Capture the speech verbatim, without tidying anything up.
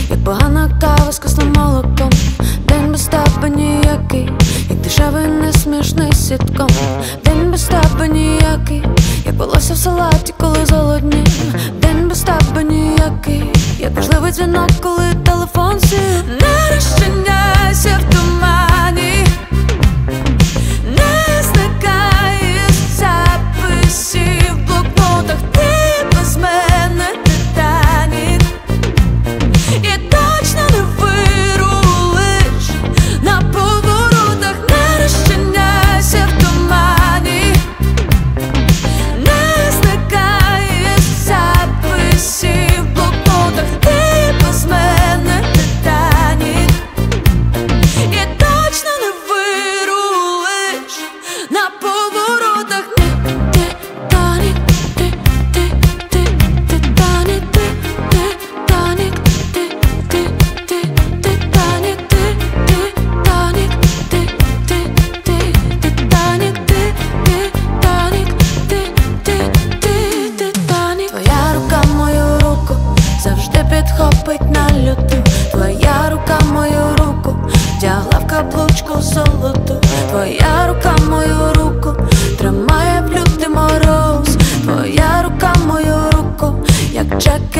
як погана кава з кислим молоком. День без тебе ніякий, як дешевий несмішний сітком. День без тебе ніякий, як волосся в салаті, коли золоднів. День без тебе ніякий, як важливий дзвінок, коли телефон сів. Не розчиняйся в тумані, не зникай із записів в блокнотах. Ти без мене Титанік, і точно не вирулиш на поворотах. Не розчиняйся в тумані, не зникай із записів в блокнотах. Ти без мене Титанік, і точно не вирулиш на поворотах. Титанік, ти, ти, ти, Титанік, ти, Титанік, ти, ти, ти, Титанік, ти, Титанік, ти, ти, ти, Титанік, ти, Титанік, ти, ти, ти, Титанік. Твоя рука мою руку завжди підхопить на люту. Твоя рука мою руку вдягла в каблучку золоту. Твоя рука мою руку тримає в лютий мороз. Твоя рука мою руку, як Джек